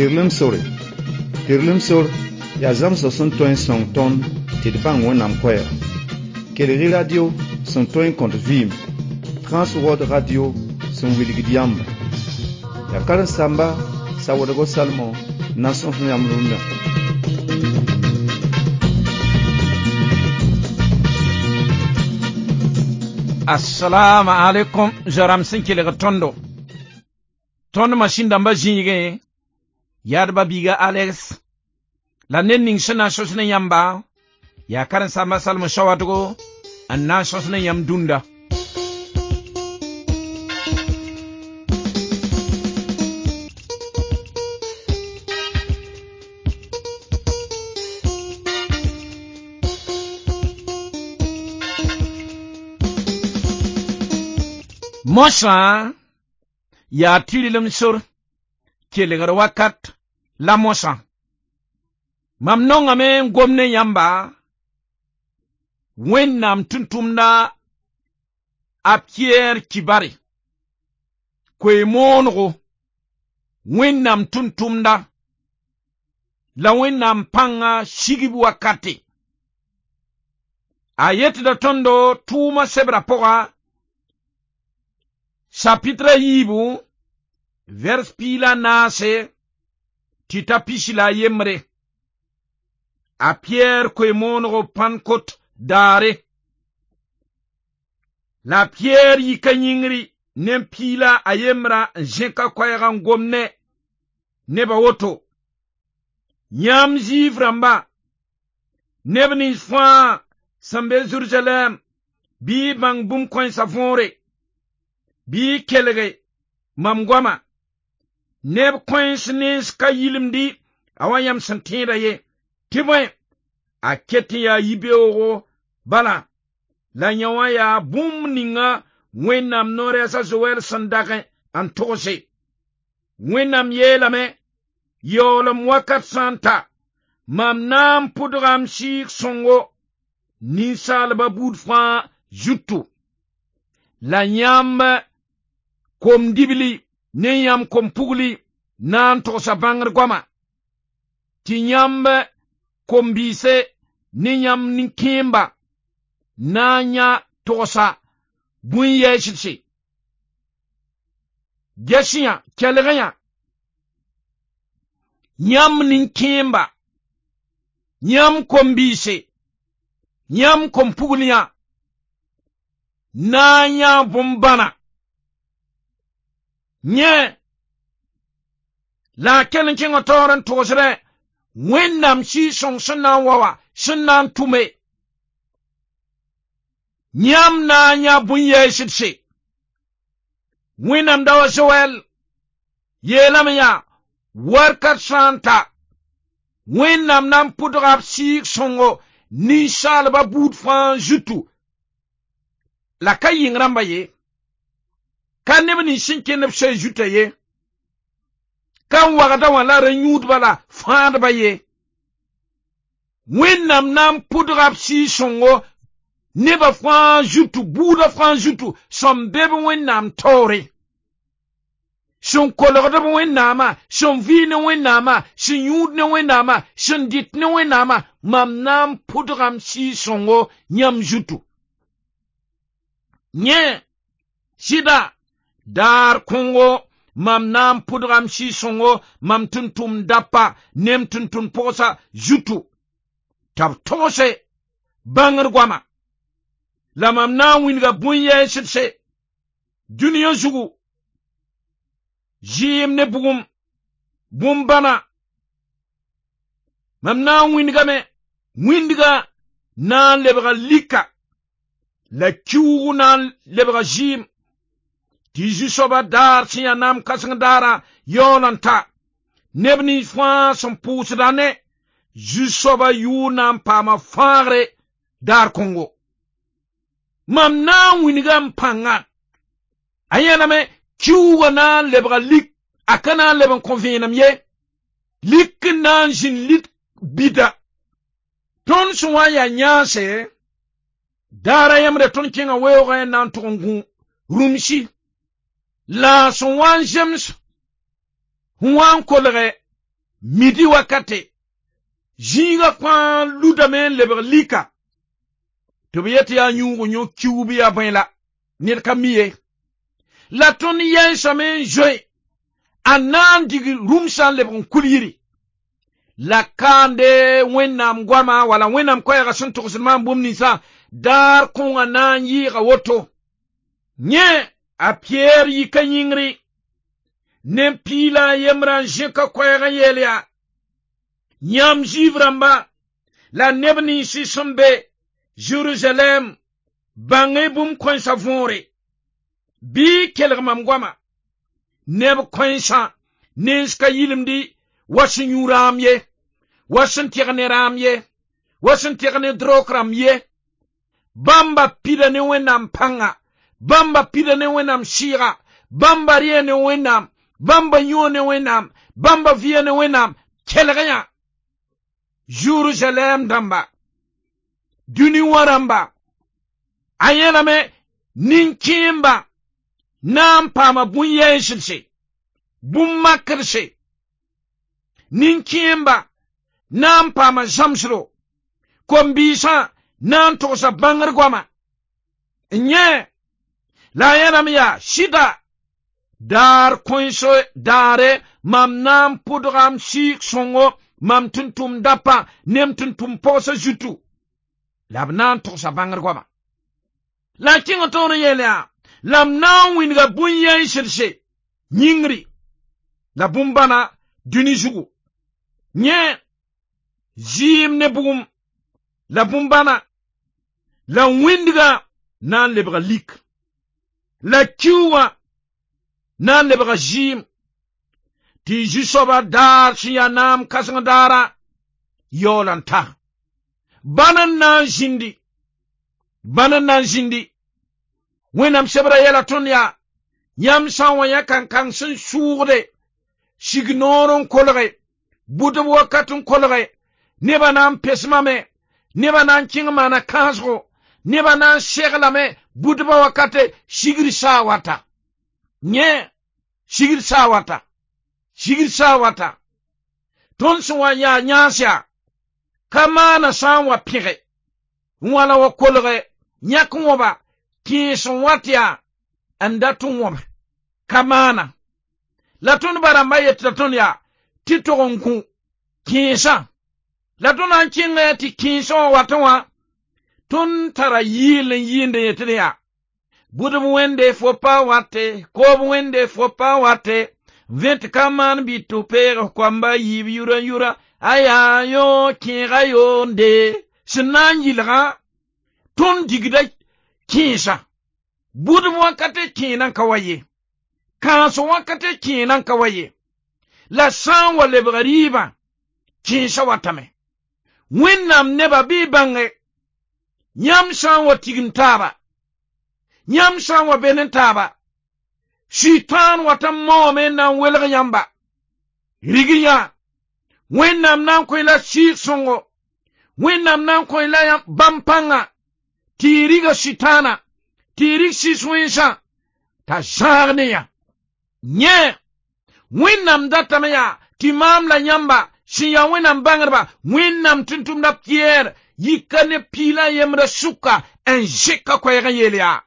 Tirlum Sor, ya zam so son toin song ton, te de bang won am kwaya. Kelere radio, son toin kont vim. Transworld Radio, son wilgidiam. Ya karan samba, sa wadago salmo, nason yam runda. Assalamu alaikum, jaram sinkilega tondo. Tondo machine damba jinge, yadba biga Alex. La nenning shana shosne yamba, ya karan samba salmo shawatugo, anna shosne yam dunda. Mosa ya tililim sur kelegar wakat la mosa mamnonga me gomne yamba wennam tuntumna a Pierre Kibari kwe mongo wennam tuntumna la wennam panga shigibu wakati ayet da tondo tuma sebra poga chapitre yibu vers pila nase tita pishila yemre a Pierre kwe mongo pankot dare la Pierre yikanyingri nem pila ayemra jenka kwayagan gomne neba woto nyam jivramba nebni fwa sambe Jerusalem bi bang bum kwen savore bi kelege mam gwama neb coincidence ka yilimdi awayam santira ye tiboy a keti ya yibeogo bala la nyawa ya bum ninga wenam nore sa zoel sandake antose wenam yelame yolam wakat santa mam nam pudram shik songo nisal babud fa jutu la nyamba kom dibili nenyam kom pugli nan to sa bangar goma ti nyambe kom bise nenyam ninkimba nanya tosa bunye shishi geshiya kelganya nyam ninkimba nyam kom bise nyam kom pugliya nanya bombana nye la kelen kinga toran tosre wennam shi song sunna wawa sunnan tume nyam na nya bunye shitshi wennam dawa joel yelam ya warkat santa wennam nam pudrap shi songo ni salba bud fan jutu la kayin ramba ye kan nebni shinke neb shay jutaye kan wagada wala renyud bala faad baye wennam nam pudrap si songo neba fan jutu buda fan jutu som bebe wennam tore son kologda wennama son vine wennama son yud ne wennama son dit ne wennama mam nam pudram si songo nyam jutu nye sida dar kongo mam nam pudram shi songo mam tuntum dappa nem tuntum posa jutu tab tose bangar gwama la mam na winga bunye shitse duniya jugu jim ne bugum bumbana mam na winga me windiga na lebra lika la kiwu na lebra jim Tiju soba dar siya nam kasang dara yolanta nebni fwa son pusdane ju soba yu nam pama fare dar Kongo mam na winigam panga ayana me kiwa na lebra lik akana leban konvenam ye lik nan jin lik bida ton suwa ya nyase dara yamre ton kinga weyo nan tongu rumshi la son wan jems wan kolere midi wakate jinga kwa ludame lebr lika to biyati ya nyungu nyo kiubi ya baila nir kamiye la ton yen samen joy anan digi rumsan lebr kuliri la kande wenam gwama wala wenam kwaya ga sun tukusman bumni sa dar kunga nan yi ga woto nye a pierre yi kanyingri ne pila yemran jeka kwaya ga yelia nyam jivramba la nebni si sombe Jerusalem bange bum kwen savore bi kelgmam gwama neb kwensa neska yilimdi wasin yuramye wasin tigne ramye wasin tigne drokramye bamba pida ne wenam panga bamba pida ne wenam shira bamba rie ne wenam bamba yone wenam bamba vie ne wenam kelgaya Jerusalem damba duni waramba ayena me ninkimba nampama bunyeshilse bummakrse ninkimba nampama zamsro kombisa nantosa bangar gwama nye la yena ya shida dar koinso dare mam nam pudram sik songo mam tuntum dapa nem tuntum posa jutu labnan to sa bangar gwama la kinga to no yela lam nan winga bunya shirse nyingri la bumbana duni jugu nye jim ne bugum la bumbana la windiga nan lebra lik la kiwa nan lebra jim ti jisoba dar siya nam kasangdara yolanta banan nan jindi wenam sebra yela tonya yam sanwa ya kan sun suurde signoron kolre budu wakatun kolre neba nan pesmame neba nan kingmana kansro neba nan sheglame budu wakate sigri sawata nye sigri sawata ton suwa ya nyasya kamana sanwa pire wala wa kolre nyakunwa kinson watia andatu wobe kamana latun baramba yetlatun ya titoronku kinsa latun an kinga ti kinson watwa tun tara yinde yetria budu wende fopa wate ko wende fopa wate vet kaman bitu pere kwamba yura aya yo kinga yonde sinanjilga tun digida kinsa budu wakate kinan kawaye kanso wakate kinan kawaye la san wa lebrariba kinsa watame winnam neba bibange nyam san wa tigintaba nyam san wa benentaba shitan watam momen nan welga yamba rigiya winnam nan ko ila songo winnam nan ko ila bampanga tiriga shitana tirig siswensa ta jarneya nye winnam datamaya timam la nyamba siya winnam bangarba winnam tuntum na pierre yikane pila yemra suka en jeka ko yelia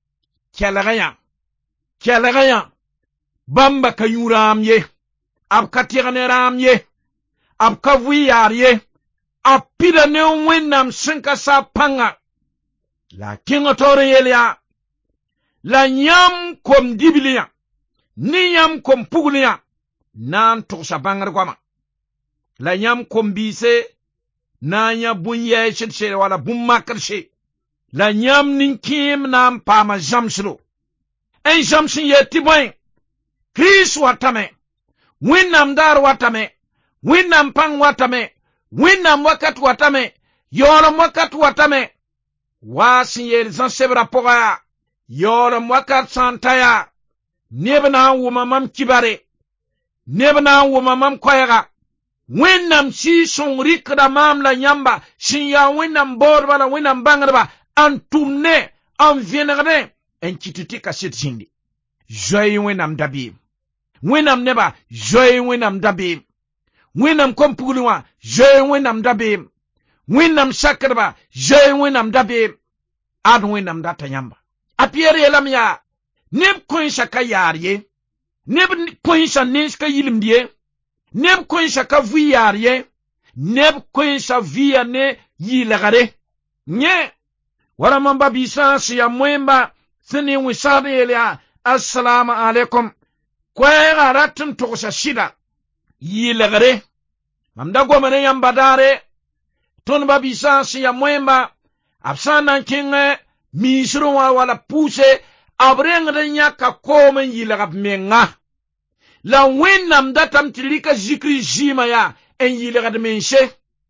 kelagaya bamba kayuram ye ab katirane ram ye ab kavuyar ye apida ne winnam sinka sa panga la kinga tore yelia la nyam kom dibilia ni nyam kom pugulia nan to sa bangar kwama la nyam kom bise na nya bunye shitse wala bummakrse la nyam ninkim nam pama jamsro en jamsin yeti boy Chris watame winnam dar watame winnam pang watame winnam wakat watame yoram wakat watame wasin yel san sebra poga yoram wakat santaya nebna wumamam kibare nebna wumamam koyaga winnam si son rikda mamla nyamba sin ya winnam borbala winnam bangraba antumne an vienerne en kititi kasit sindi joy winnam dabi winnam neba joy winnam dabi wẽnnaam kom-pugl wã zoe wẽnnaam da beem wẽnnaam sakdba zoe wẽnnaam da beem ad wẽnnaam data yãmba a Pɩyɛɛr yeelame yaa neb kõensa ka yaar ye neb kõensa nens ka yilmd ye neb kõensa ka vɩ yaar ye neb kõensa vɩya ne yɩlgre yẽ wara mam ba biisã sẽn ya moẽmba sẽn ne wẽ sagd yeel yaa assalamu alaikum koɛɛgã rat n togsa sɩda yɩlgre mam da goma ne yãmba daare tõnd ba biisã sẽn ya moẽmba b sã n na n kẽng miisr wã wala pʋʋse b rengd n yãka koom n yɩlg b menga la wẽnnaam datame tɩ rɩka zikri zɩɩmã yaa n yɩlgd mense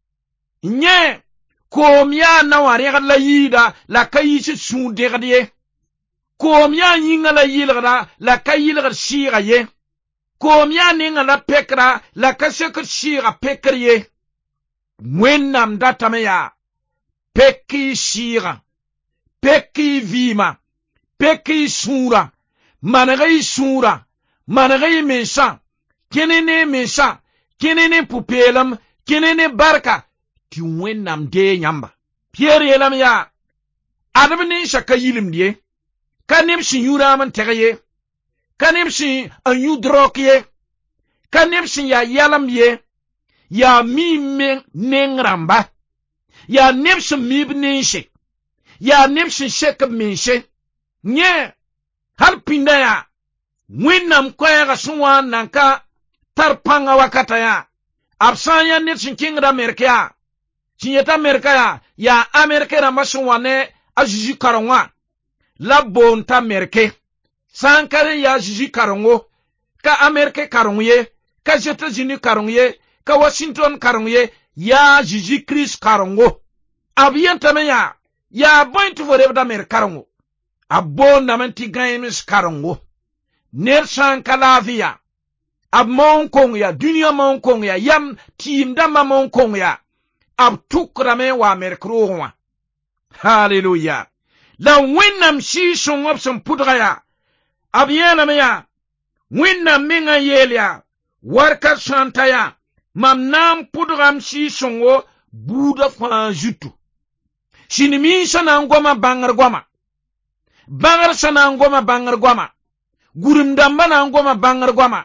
yẽ koom yaa na wã rẽgd la yɩɩda la ka yɩs sũur dẽgd ye koom yaa yĩngã la yɩlgda la ka yɩlgd sɩɩga ye koom yaa nengã la pekra la ka sekd sɩɩga pekr ye wẽnnaam datame yaa pek y sɩɩga pek y vɩɩma pek y sũura maneg y sũura maneg y mensã kẽne ne mensã kẽne ne pʋ-peelem kẽne ne barka tɩ wẽnnaam dee yãmba Pɩyɛɛr yeelame yaa adb ninsã ka yilmd ye ka neb sẽn yũ raam n tɛg ye ka neb sẽn n yũ drɔk ye ka neb sẽn yaa yalem ye yaa miim neng rãmba yaa neb sẽn miib nense yaa neb sẽn sek b mense yẽ hal pĩnda yaa wẽnnaam koɛɛgã sẽn wa n nan ka tar pãnga wakata yaa b sã n yaa ned sẽn kẽngd Amerik yaa sẽn yet Amerika yaa Amerik rãmbã sẽn wa ne a Zeezi kareng wã la boon t'a Amerike sã n ka rẽ yaa Zeezi karengo ka Amerik kareng ye ka États-Unis kareng ye ka Washington kareng ye yaa Zeezi Kirist karengo b yẽntame yaa bõe tɩ fo rebd Amerik karengo b boondame tɩ gãeems karengo ned sã n ka laafɩya b maoon kong ya dũniyã maoon kong ya yam tɩɩm dãmbã maoon kong ya b tʋkdame wa Amerik roogẽ wã haleluya la wẽnnaam sɩɩ-sõng b sẽn pʋdga yaa b yeelame yaa wẽnnaam mengã yeel yaa warkat sã n ta yaa mam na n pʋdgam sɩɩ-sõngo buudã fãa zutu sĩn-miisã na n goma bãngr goama bãgrsã na n goma bãngr goama gurum-dãmbã na n goma bãngr goama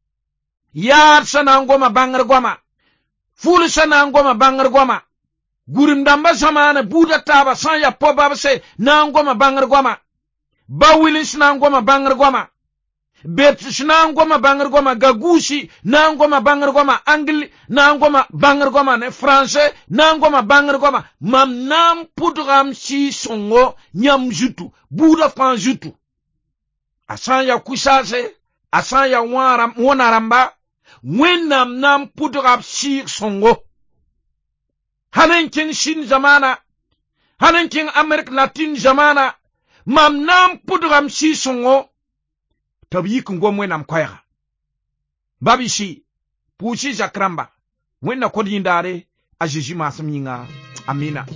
yaadsã na n goma bãngr goama fulsã na n goma bãngr goama gurum-dãmbã zamaana buudã taaba sã n yaa po-babse na n goma bãngr goama ba-wɩlens na n goma bãngr goama beps na n goma bãngr goama gaguusi na n goma bãngr goama angli na n goma bãngr goama ne français na n goma bãngr goama mam na n pʋdgam sɩɩ-sõngo yãmb zutu buudã fãa zutu a sã n yaa kusaase a sã n yaa wõna rãmba wẽnnaam na n pʋdga b sɩɩg-sõngo hal n kẽng Sɩn zamaana hal n kẽng Amerik Latin zamaana mam na n pʋdgam sɩɩg-sõngo tɩ b yik n gom wẽnnaam koɛɛga babɩsɩ pʋʋsɩ zak rãmba wẽnna kod yĩndaare a Zeezi maasem yĩnga amina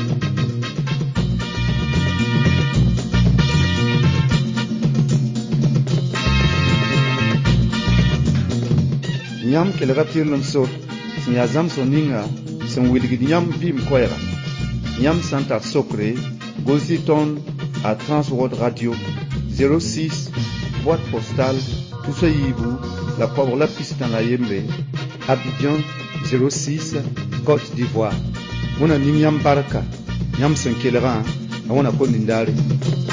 yãmb kelga tɩrlem sor sẽn yaa zãmsg ninga sẽn wilgd yãmb vɩɩm koɛɛga yãmb sã n tar sokre gos-y tõnd a Transworld Radio 06 boîte postale Toussa Yibu la Pablo la Pistana la Yembe Abidjan 06 Côte d'Ivoire. Wẽnna ning yãmb barka yãmb sẽn kelgã a wẽna ko nindare.